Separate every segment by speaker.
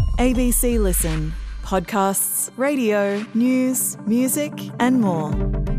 Speaker 1: ABC Listen. Podcasts, radio, news, music and more.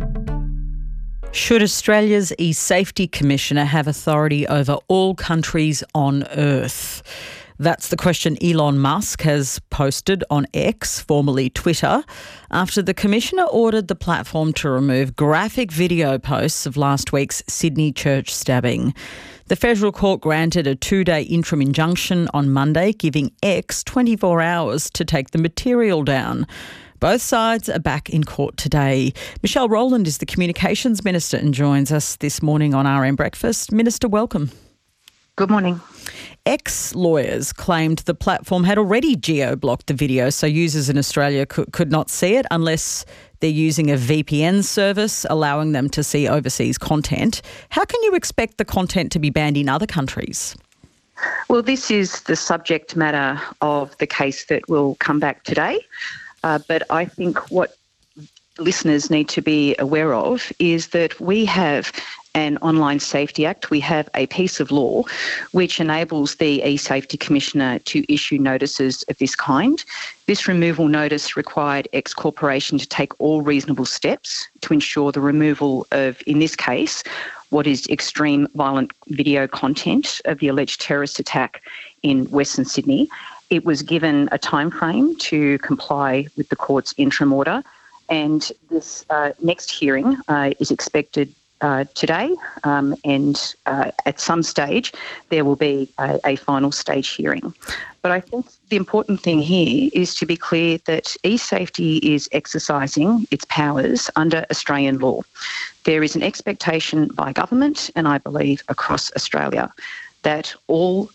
Speaker 2: Should Australia's e-Safety Commissioner have authority over all countries on Earth? That's the question Elon Musk has posted on X, formerly Twitter, after the Commissioner ordered the platform to remove graphic video posts of last week's Sydney church stabbing. The federal court granted a 2-day interim injunction on Monday, giving X 24 hours to take the material down. Both sides are back in court today. Michelle Rowland is the Communications Minister and joins us this morning on RM Breakfast. Minister, welcome.
Speaker 3: Good morning.
Speaker 2: Ex-lawyers claimed the platform had already geo-blocked the video so users in Australia could not see it unless they're using a VPN service, allowing them to see overseas content. How can you expect the content to be banned in other countries?
Speaker 3: Well, this is the subject matter of the case that will come back today. But I think what listeners need to be aware of is that we have an Online Safety Act. We have a piece of law which enables the e-Safety Commissioner to issue notices of this kind. This removal notice required X Corporation to take all reasonable steps to ensure the removal of, in this case, what is extreme violent video content of the alleged terrorist attack in Western Sydney. It was given a time frame to comply with the court's interim order, and this next hearing is expected today, and at some stage there will be a final stage hearing. But I think the important thing here is to be clear that e-Safety is exercising its powers under Australian law. There is an expectation by government, and I believe across Australia, that all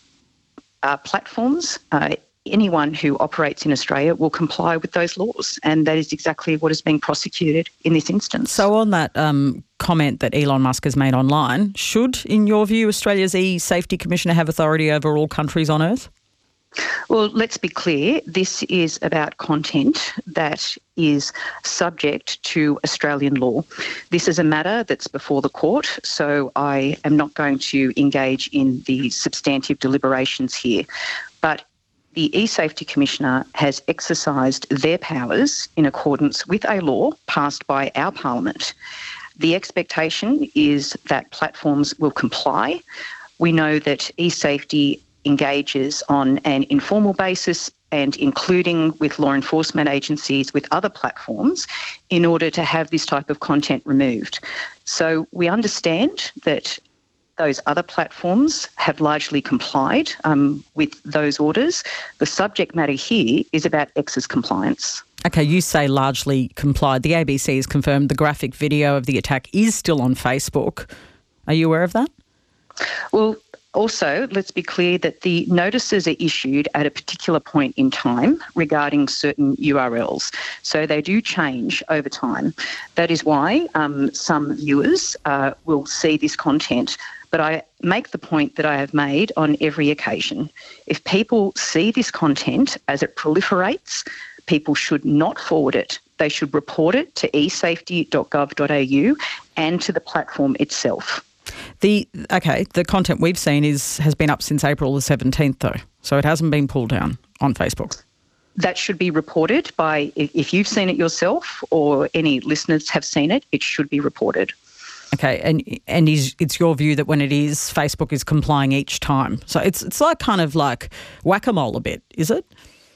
Speaker 3: platforms, anyone who operates in Australia will comply with those laws, and that is exactly what is being prosecuted in this instance.
Speaker 2: So on that comment that Elon Musk has made online, should, in your view, Australia's e-Safety Commissioner have authority over all countries on Earth?
Speaker 3: Well, let's be clear. This is about content that is subject to Australian law. This is a matter that's before the court, so I am not going to engage in the substantive deliberations here. But the e-Safety Commissioner has exercised their powers in accordance with a law passed by our Parliament. The expectation is that platforms will comply. We know that e-Safety engages on an informal basis and including with law enforcement agencies, with other platforms, in order to have this type of content removed. So we understand that those other platforms have largely complied with those orders. The subject matter here is about X's compliance.
Speaker 2: Okay, you say largely complied. The ABC has confirmed the graphic video of the attack is still on Facebook. Are you aware of that?
Speaker 3: Well, also, let's be clear that the notices are issued at a particular point in time regarding certain URLs. So they do change over time. That is why some viewers will see this content. But I make the point that I have made on every occasion. If people see this content as it proliferates, people should not forward it. They should report it to esafety.gov.au and to the platform itself.
Speaker 2: The content we've seen has been up since April the 17th though, so it hasn't been pulled down on Facebook.
Speaker 3: That should be reported by, if you've seen it yourself or any listeners have seen it, it should be reported.
Speaker 2: Okay, and it's your view that when it is, Facebook is complying each time. So it's like kind of like whack-a-mole a bit, is it?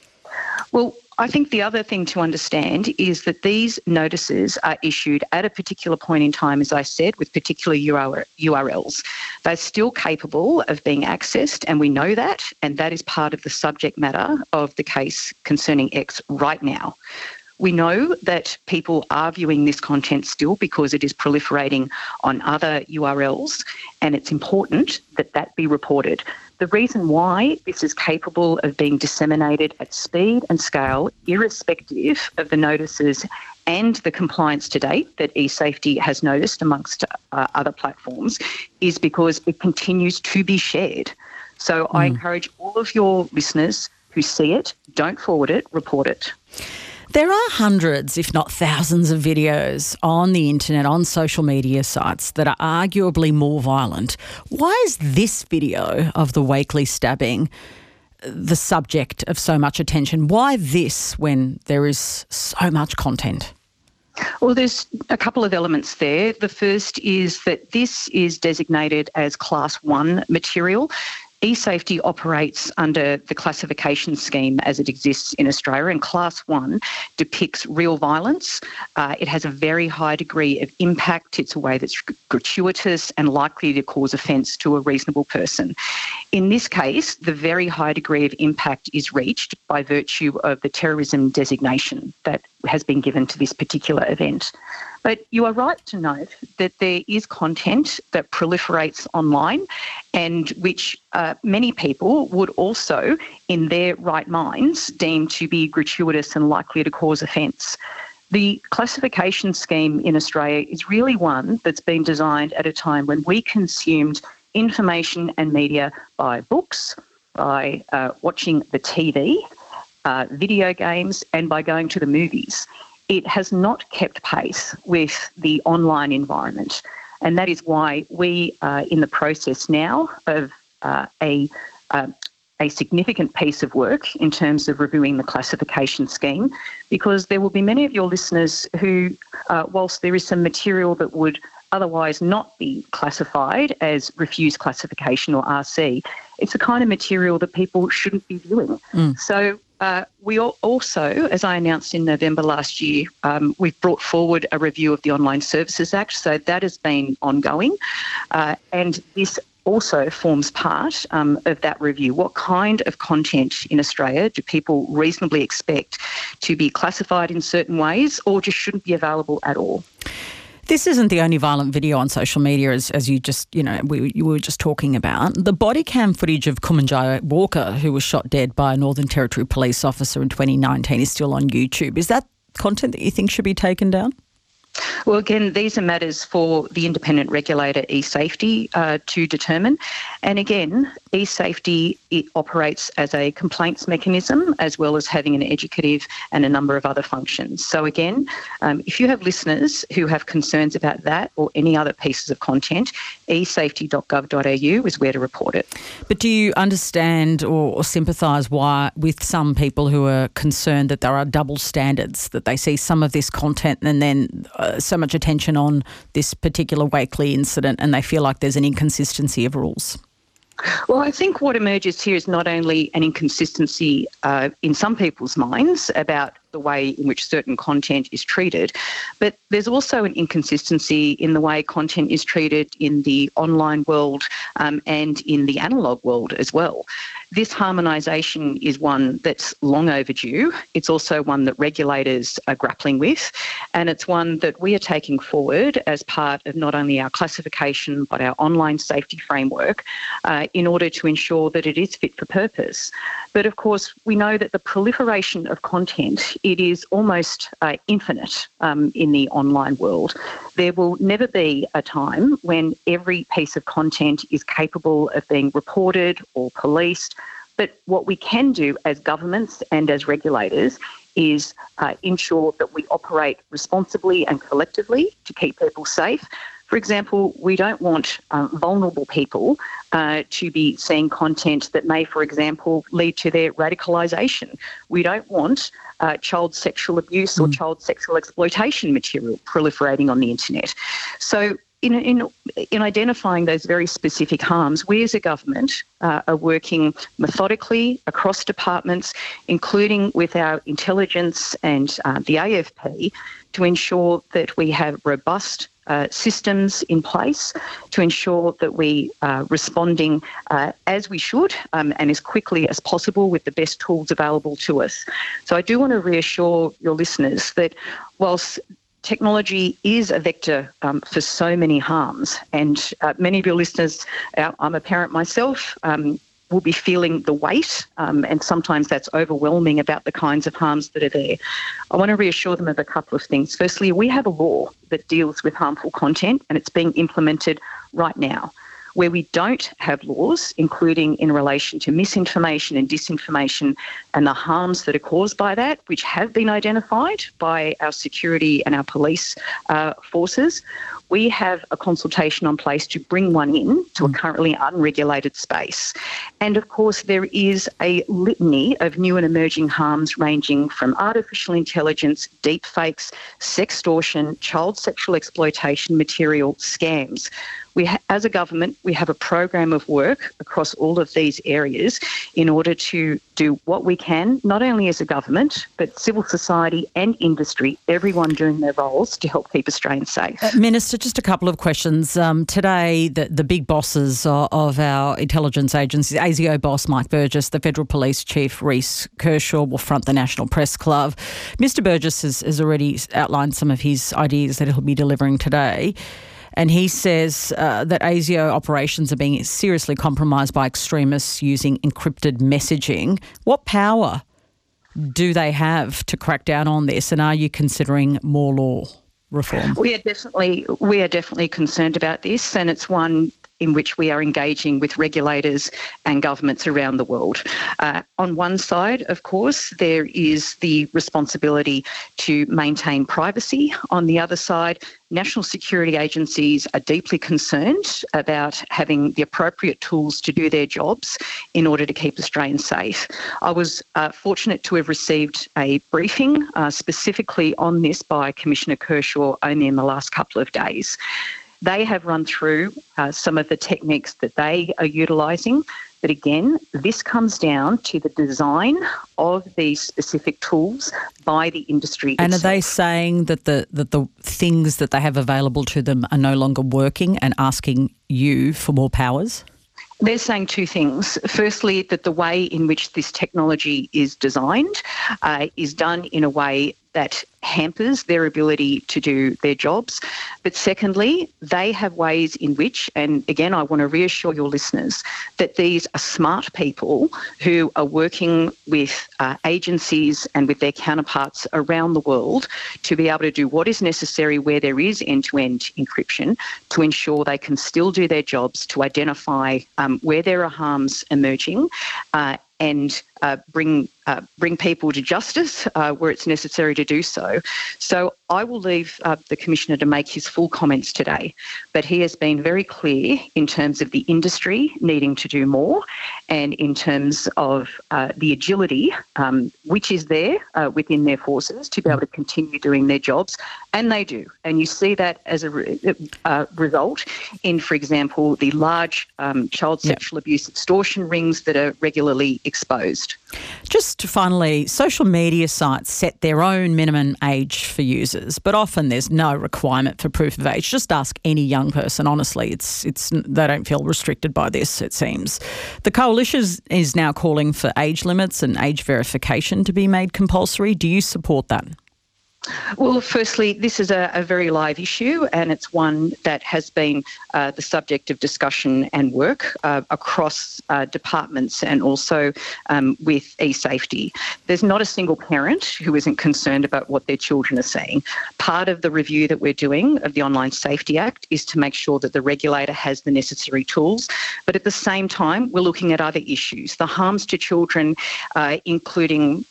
Speaker 3: Well, I think the other thing to understand is that these notices are issued at a particular point in time, as I said, with particular URLs. They're still capable of being accessed, and we know that, and that is part of the subject matter of the case concerning X right now. We know that people are viewing this content still because it is proliferating on other URLs, and it's important that that be reported. The reason why this is capable of being disseminated at speed and scale, irrespective of the notices and the compliance to date that e-Safety has noticed amongst other platforms, is because it continues to be shared. So I encourage all of your listeners who see it, don't forward it, report it.
Speaker 2: There are hundreds, if not thousands, of videos on the internet, on social media sites that are arguably more violent. Why is this video of the Wakely stabbing the subject of so much attention? Why this when there is so much content?
Speaker 3: Well, there's a couple of elements there. The first is that this is designated as Class 1 material. eSafety operates under the classification scheme as it exists in Australia, and Class 1 depicts real violence. It has a very high degree of impact. It's a way that's gratuitous and likely to cause offence to a reasonable person. In this case, the very high degree of impact is reached by virtue of the terrorism designation that has been given to this particular event. But you are right to note that there is content that proliferates online and which many people would also, in their right minds, deem to be gratuitous and likely to cause offence. The classification scheme in Australia is really one that's been designed at a time when we consumed information and media by books, by watching the TV, video games, and by going to the movies. It has not kept pace with the online environment. And that is why we are in the process now of a significant piece of work in terms of reviewing the classification scheme, because there will be many of your listeners who, whilst there is some material that would otherwise not be classified as refused classification or RC, it's the kind of material that people shouldn't be viewing. So we also, as I announced in November last year, we've brought forward a review of the Online Services Act, so that has been ongoing. And this also forms part of that review. What kind of content in Australia do people reasonably expect to be classified in certain ways or just shouldn't be available at all?
Speaker 2: This isn't the only violent video on social media, as you just, you were just talking about. The body cam footage of Kumanjayi Walker, who was shot dead by a Northern Territory police officer in 2019, is still on YouTube. Is that content that you think should be taken down?
Speaker 3: Well, again, these are matters for the independent regulator, eSafety, to determine. And again, eSafety, it operates as a complaints mechanism as well as having an educative and a number of other functions. So again, if you have listeners who have concerns about that or any other pieces of content, esafety.gov.au is where to report it.
Speaker 2: But do you understand or sympathise with some people who are concerned that there are double standards, that they see some of this content and then so much attention on this particular Wakely incident and they feel like there's an inconsistency of rules?
Speaker 3: Well, I think what emerges here is not only an inconsistency in some people's minds about the way in which certain content is treated, but there's also an inconsistency in the way content is treated in the online world and in the analogue world as well. This harmonisation is one that's long overdue. It's also one that regulators are grappling with, and it's one that we are taking forward as part of not only our classification but our online safety framework in order to ensure that it is fit for purpose. But of course, we know that the proliferation of content, it is almost infinite in the online world. There will never be a time when every piece of content is capable of being reported or policed. But what we can do as governments and as regulators is ensure that we operate responsibly and collectively to keep people safe. For example, we don't want vulnerable people to be seeing content that may, for example, lead to their radicalisation. We don't want child sexual abuse or child sexual exploitation material proliferating on the internet. So in identifying those very specific harms, we as a government are working methodically across departments, including with our intelligence and the AFP, to ensure that we have robust systems in place to ensure that we are responding as we should and as quickly as possible with the best tools available to us. So I do want to reassure your listeners that whilst technology is a vector for so many harms, and many of your listeners, I'm a parent myself, will be feeling the weight, and sometimes that's overwhelming about the kinds of harms that are there. I want to reassure them of a couple of things. Firstly, we have a law that deals with harmful content and it's being implemented right now. Where we don't have laws, including in relation to misinformation and disinformation and the harms that are caused by that, which have been identified by our security and our police forces, we have a consultation on place to bring one in to a currently unregulated space. And of course, there is a litany of new and emerging harms ranging from artificial intelligence, deep fakes, sextortion, child sexual exploitation material, scams. As a government, we have a program of work across all of these areas in order to do what we can, not only as a government, but civil society and industry, everyone doing their roles to help keep Australians safe.
Speaker 2: Minister, just a couple of questions. Today, the big bosses of our intelligence agencies, ASIO boss Mike Burgess, the Federal Police Chief Reece Kershaw will front the National Press Club. Mr Burgess has already outlined some of his ideas that he'll be delivering today. And he says that ASIO operations are being seriously compromised by extremists using encrypted messaging. What power do they have to crack down on this? And are you considering more law reform?
Speaker 3: We are definitely concerned about this, and it's one in which we are engaging with regulators and governments around the world. On one side, of course, there is the responsibility to maintain privacy. On the other side, national security agencies are deeply concerned about having the appropriate tools to do their jobs in order to keep Australians safe. I was fortunate to have received a briefing specifically on this by Commissioner Kershaw only in the last couple of days. They have run through some of the techniques that they are utilising. But again, this comes down to the design of these specific tools by the industry
Speaker 2: And
Speaker 3: itself.
Speaker 2: are they saying that the things that they have available to them are no longer working and asking you for more powers?
Speaker 3: They're saying two things. Firstly, that the way in which this technology is designed is done in a way that hampers their ability to do their jobs. But secondly, they have ways in which, and again, I want to reassure your listeners that these are smart people who are working with agencies and with their counterparts around the world to be able to do what is necessary where there is end-to-end encryption to ensure they can still do their jobs, to identify where there are harms emerging and bring people to justice where it's necessary to do so. So I will leave the Commissioner to make his full comments today, but he has been very clear in terms of the industry needing to do more and in terms of the agility which is there within their forces to be able to continue doing their jobs, and they do. And you see that as a result in, for example, the large child sexual abuse extortion rings that are regularly exposed.
Speaker 2: Just finally, social media sites set their own minimum age for users, but often there's no requirement for proof of age. Just ask any young person, honestly. It's they don't feel restricted by this, it seems. The Coalition is now calling for age limits and age verification to be made compulsory. Do you support that?
Speaker 3: Well, firstly, this is a very live issue, and it's one that has been the subject of discussion and work across departments and also with eSafety. There's not a single parent who isn't concerned about what their children are seeing. Part of the review that we're doing of the Online Safety Act is to make sure that the regulator has the necessary tools, but at the same time, we're looking at other issues. The harms to children, including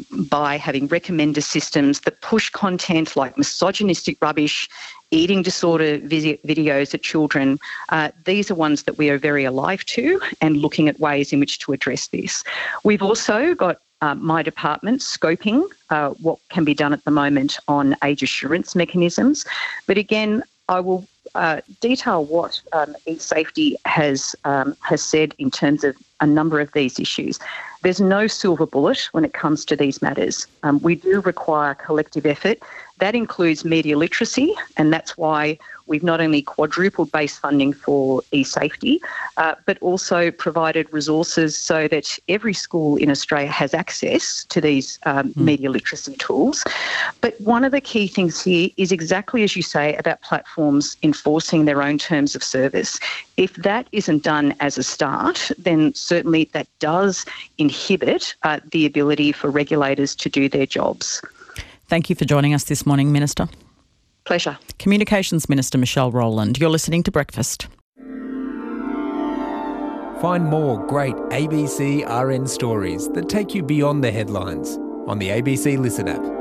Speaker 3: by having recommender systems that push content like misogynistic rubbish, eating disorder videos at children. These are ones that we are very alive to and looking at ways in which to address this. We've also got my department scoping what can be done at the moment on age assurance mechanisms. But again, I will detail what eSafety has said in terms of a number of these issues. There's no silver bullet when it comes to these matters. We do require collective effort. That includes media literacy, and that's why we've not only quadrupled base funding for eSafety, but also provided resources so that every school in Australia has access to these media literacy tools. But one of the key things here is exactly as you say about platforms enforcing their own terms of service. If that isn't done as a start, then certainly that does inhibit the ability for regulators to do their jobs.
Speaker 2: Thank you for joining us this morning, Minister.
Speaker 3: Pleasure.
Speaker 2: Communications Minister Michelle Rowland. You're listening to Breakfast.
Speaker 4: Find more great ABC RN stories that take you beyond the headlines on the ABC Listen app.